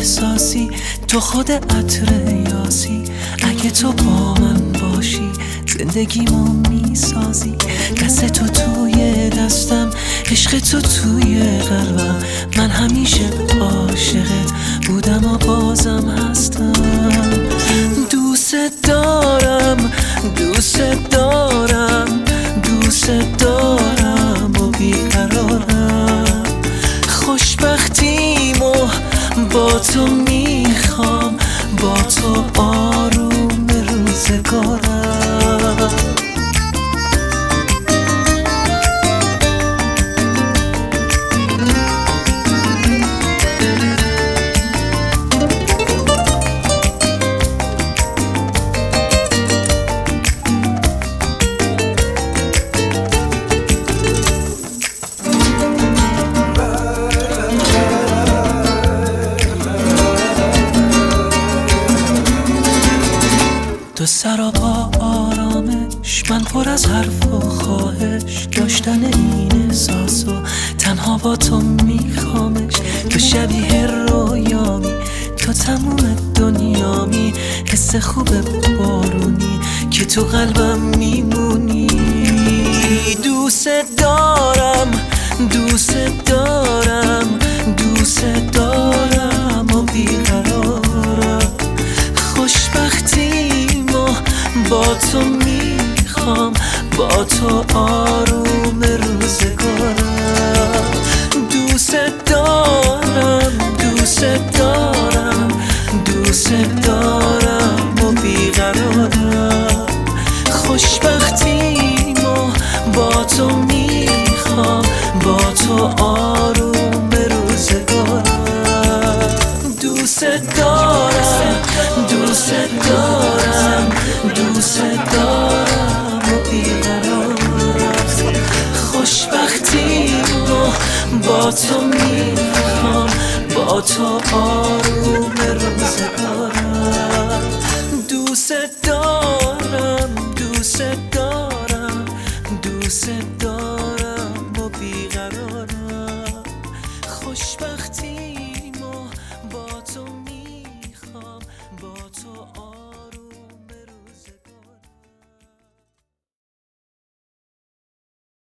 احساسی، تو خود عطر یاسی. اگه تو با من باشی زندگیمو میسازی. دست تو توی دستم، عشق تو توی قلبم. من همیشه عاشقت بودم و بازم هستم. دوست دارم، دوست دارم، دوست دارم و بیقرارم. خوشبختیمو با تو میخوام، با تو آروم روزگارم. تو سراپا آرامش، من پر از حرف و خواهش. داشتن این احساس و تنها با تو میخوامش. تو شبیه رویامی، تو تموم دنیامی. حس خوب بارونی که تو قلبم میمونی. دوست دارم، دوست دارم، دوست دارم و بیقرارم. خوشبختی با تو میخوام، با تو آروم روزگارم. دوست دارم، دوست دارم، دوست دارم و بیقرارم. خوشبختیمو با تو میخوام، با تو آروم روزگارم. دوست دارم، دوست دارم، دوست دارم و بیقرارم. خوشبختیمو با تو میخوام، با تو آروم روزگارم. دوست دارم، دوست دارم، دوست دارم و بیقرارم. خوشبختی